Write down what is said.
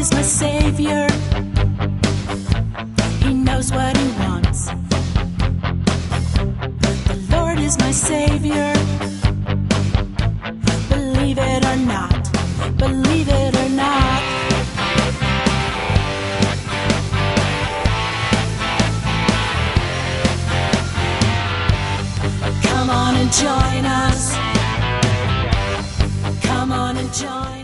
is my savior. He knows what he wants. The Lord is my savior. Believe it or not, believe it or not. Come on and join us. Come on and join us.